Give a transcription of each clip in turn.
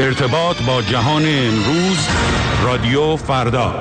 ارتباط با جهان امروز، رادیو فردا.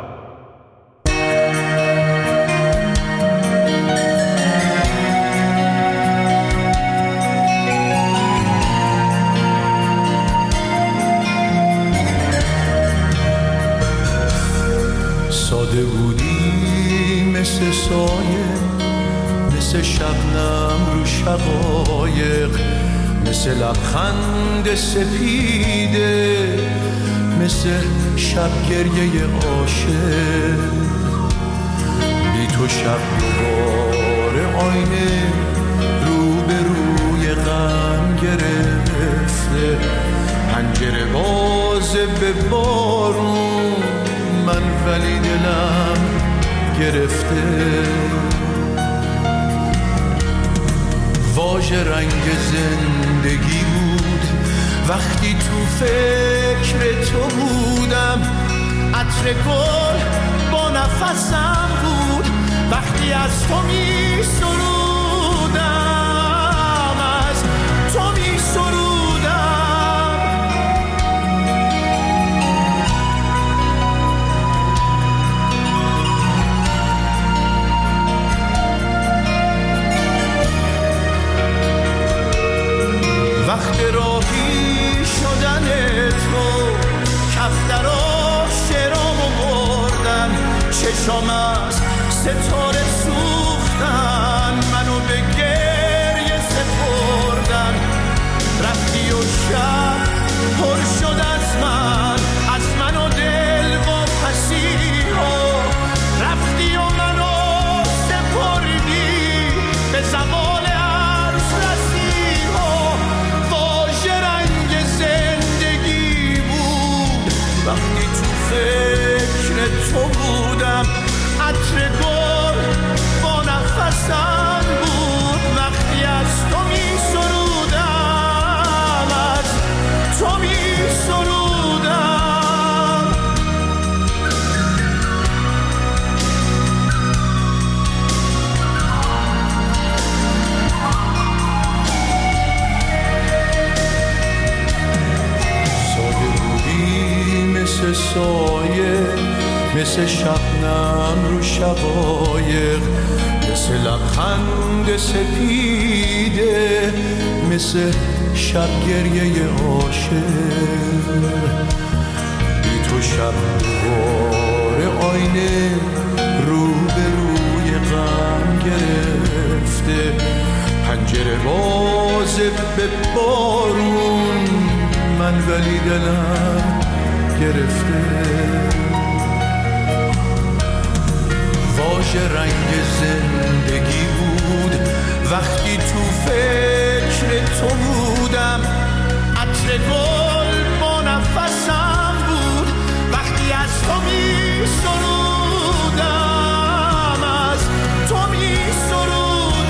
ساده بودی مثل سایه، مثل شبنم رو شقایق، مثل لبخند سپیده، مثل شب گریه عاشق. بی تو شب دوباره آینه رو به روی غم گرفته، پنجره بازه به بارون، من ولی دلم گرفته. واژه رنگ زندگی بود وقتی تو فکر تو بودم، عطر گل با نفسم بود وقتی از تو می سرودم، از تو می سرودم. وقت راهی شدن تو، کفترا شرامو بردن، چشام از ستاره سوختن، منو به گریه سپردن. رفتی و شب پر شد از من و دل و پسیها، رفتی و منو سپردی به زوال عرض رسیها. وقتی تو فکر تو بودم، عطر گل با نفسم بود وقتی از تو می سرودم، از تو می سرودم. مثل سایه، مثل شبنم رو شقایق، مثل لبخند سپیده، مثل شب گریه عاشق. بی تو شب دوباره آینه رو به روی غم گرفته، پنجره بازه به بارون، من ولی دلم گرفته. واژه رنگ زندگی بود وقتی تو فکر تو بودم، عطر گل با نفسم بود وقتی از تو می سرودم، از تو می سرودم.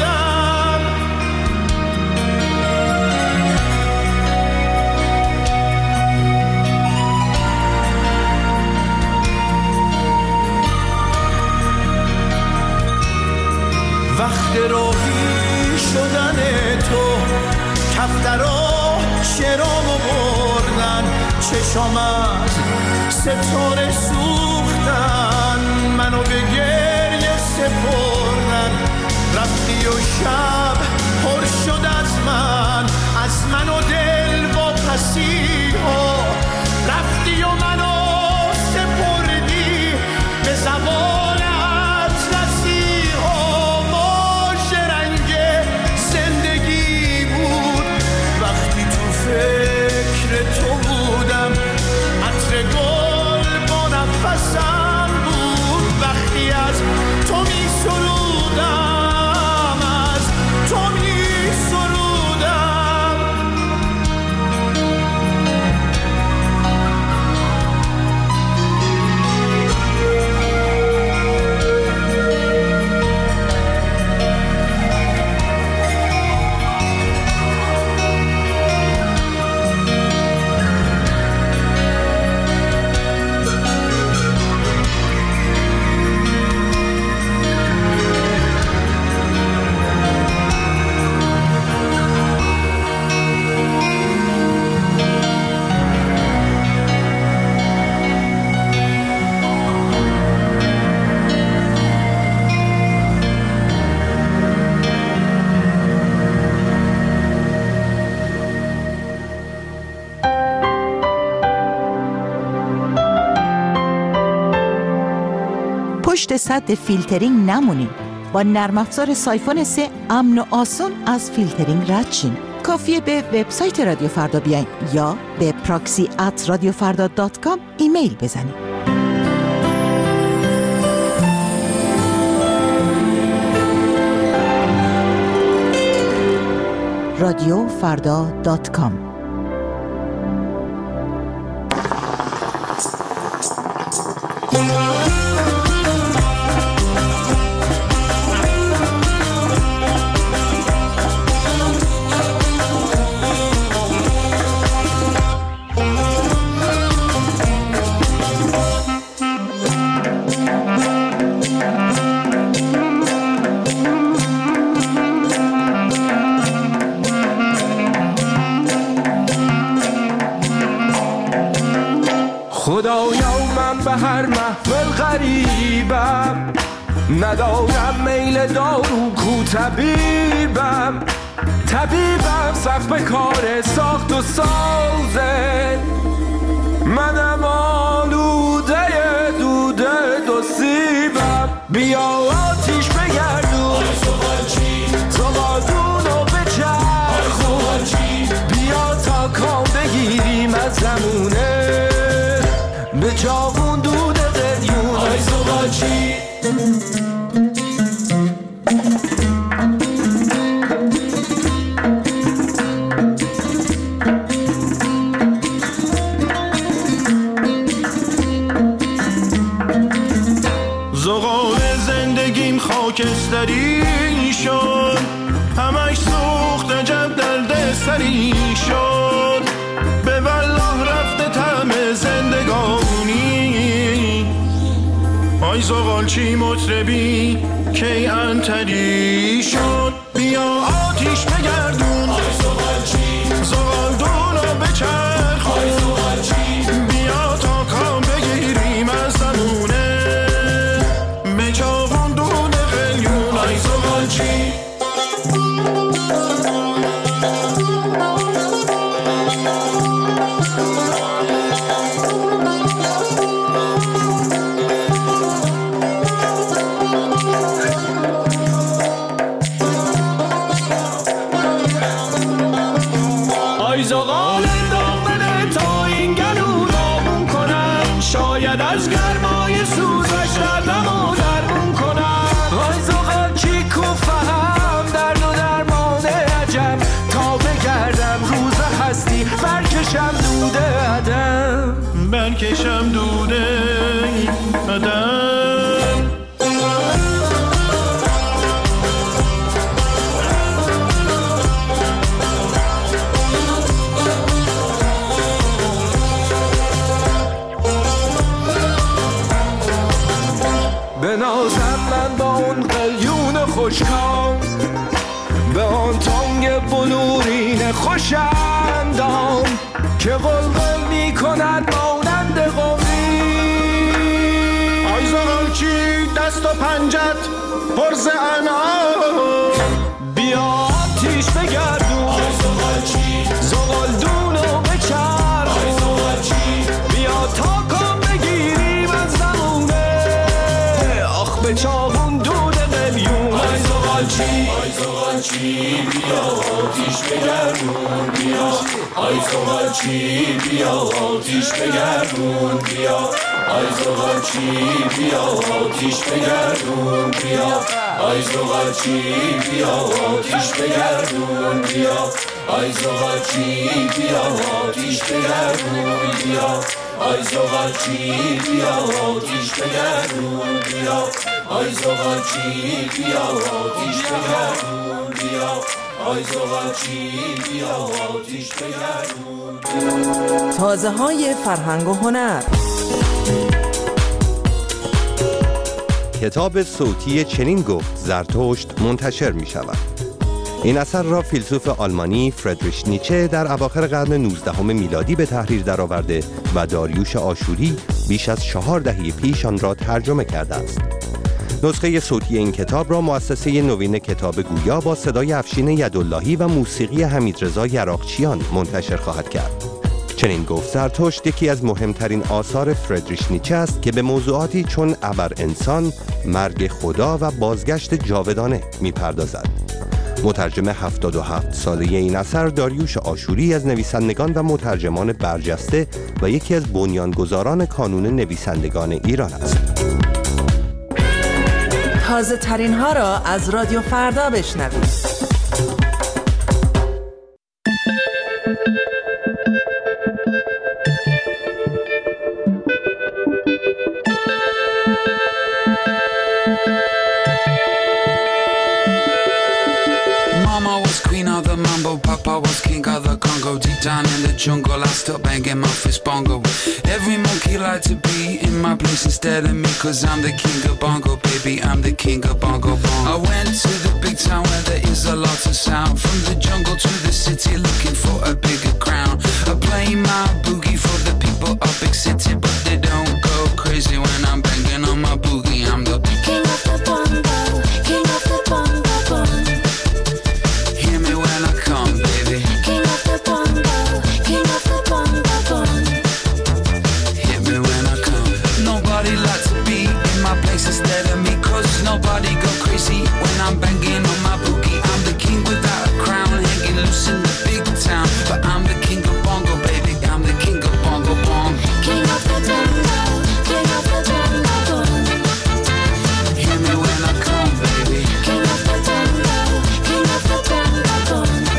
وقت راهی شدن تو، کفترا شرامو بردن، چشام از ستاره سوختن، منو به گریه سپردن. رفتی و شب پر شد از من و دل با پسیها، رفتی و منو سپردی به زوال فکر تو بودم، عطر گل با نفسم بود وقتی از تو می سرودم، از تو می پشت سد فیلترینگ نمونین. با نرم افزار سایفون 3 امن و آسون از فیلترینگ رد شین. کافیه به وبسایت رادیو فردا بیاین یا به proxy@radiofarda.com ایمیل بزنید. radiofarda.com. خدایا من به هر محفل غریبم، ندارم میل دارو کو طبیبم سخت به کار ساخت و سازه، منم آلوده دوده دو سیبم. بیا آتیش بگردون زغالدونو بچرخون، بیا تا کام بگیریم از زمونه به چاقون دود قلیون. آی زغالچی زغال زندگیم خاکستری شد، همش سوخت عجب درد سری شد، به والله رفته طعم زندگانی. آی زغالچی مطربی کی انتری شد، بیا آتیش بگردون زغالدونو بچرخون، بیا تا کام بگیریم از زمونه به چاقون دود قلیون. آی زغالچی زغال داغ بده تا این گلو داغون کنم، شاید از گرمای سوزش دردمو درمون کنم. آی زغالچی کو فهم درد و درمان عجم، تا بگردم روز هستی برکشم دوده عدم، برکشم دوده عدم. بنازم من با اون قلیون خوشکام، به آن تانگ بلورین خوشندام که قلقل می کند مانند قومی. آی زغالچی دست و پنجت پر ز انعام، بیا آتیش بگردون زغالدونو بچرخون، بیا تا کام بگیریم از زمونه آخ به چاقون دود قلیون. آی زغالچی بیا آتیش بگردون بیا، آی زغالچی بیا آتیش بگردون بیا، آی زغالچی بیا آتیش بگردون بیا، آی زغالچی بیا آتیش بگردون بیا، آی زغالچی بیا آتیش بگردون بیا، آی زغالچی بیا آتیش بگردون بیا، آی زغالچی بیا آتیش بگردون بیا، آی زغالچی بیا آتیش بگردون. تازه های فرهنگ و هنر. کتاب صوتی چنین گفت زرتشت منتشر می شود. این اثر را فیلسوف آلمانی فریدریش نیچه در اواخر قرن 19 میلادی به تحریر درآورده و داریوش آشوری بیش از 4 دهه پیش آن را ترجمه کرده است. نسخه صوتی این کتاب را مؤسسه نوین کتاب گویا با صدای افشین یداللهی و موسیقی حمیدرضا یراقچیان منتشر خواهد کرد. چنین گفت زرتشت یکی از مهمترین آثار فردریش نیچه است که به موضوعاتی چون ابر انسان، مرگ خدا و بازگشت جاودانه می‌پردازد. مترجم 77 ساله این اثر داریوش آشوری از نویسندگان و مترجمان برجسته و یکی از بنیانگذاران کانون نویسندگان ایران است. تازه ترین ها را از رادیو فردا بشنوید. Papa was king of the Congo. Deep down in the jungle, I still banging my fist bongo. Every monkey like to be in my place instead of me, 'cause I'm the king of bongo, baby, I'm the king of bongo bongo. I went to the big town where there is a lot of sound. From the jungle to the city, looking for a bigger crown. I play my boogie for the people of big city, but they don't go crazy when I'm banging on my boogie. I'm the king of the bongo, king of the bongo bongo. Hear me when I come, baby. King of the bongo, king of the bongo bongo. Hear me when I come. Nobody like to be in my place instead of me, 'cause nobody go crazy when I'm banging on my boogie. I'm the king without a crown, hanging loose in the big town. But I'm the king of bongo, baby. I'm the king of bongo bongo. King of the bongo, king of the bongo bongo. Hear me when I come, baby. King of the bongo, king of the bongo bongo.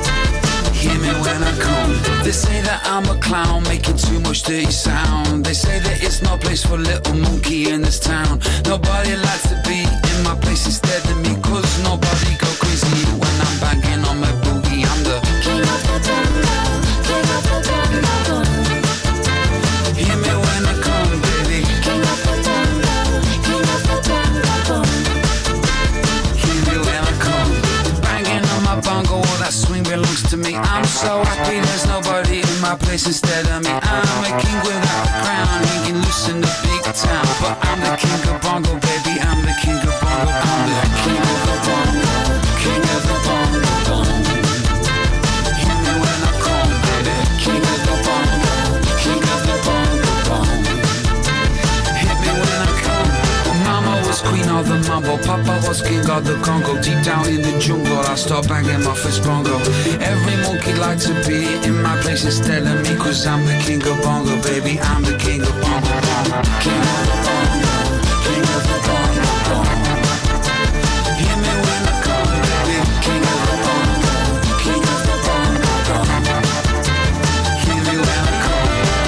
Hear me when I come. They say that I'm a clown, making too much dirty sound. They say that it's no place for little monkey in this town. Nobody likes to be in my place instead of me, 'cause nobody go crazy when I'm banging on my boogie. I'm the king of the bongo, king of the bongo bongo. Hear me when I come, baby. King of the bongo, king of the bongo bongo. Hear me when I come. Banging on my bongo, all that swing belongs to me. I'm so happy there's nobody in my place instead of me. I'm a king without a crown, hanging loose in the big town. But I'm the king of bongo, baby. I'm the king of bongo. I'm the king of the bongo, king of the bongo bongo. Hear me when I come, baby. King of the bongo, king of the bongo bongo. Hit me when I come. Mama was queen of the mambo, Papa was king of the Congo. Deep down in the jungle, I start banging my fist bongo. Every monkey like to be in my place instead of me, 'cause I'm the king of bongo, baby. I'm the king of bongo bongo. King of the bongo, king of the bongo bongo. Hear me when I come, baby. King of the bongo, king of the bongo bongo. Hear me when I come.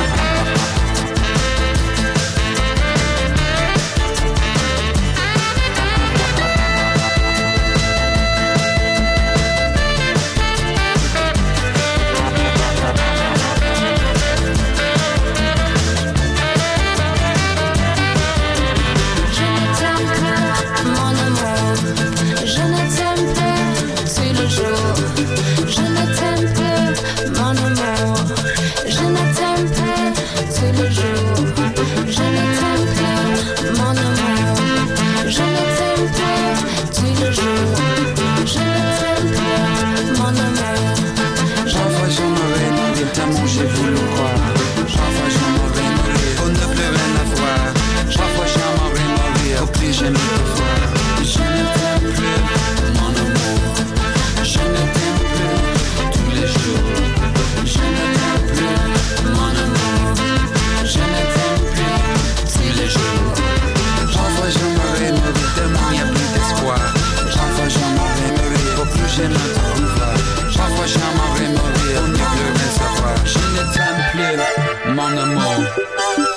Chaque fois je m'en vais mourir, on ne peut rien savoir. Je ne t'aime plus, mon amour.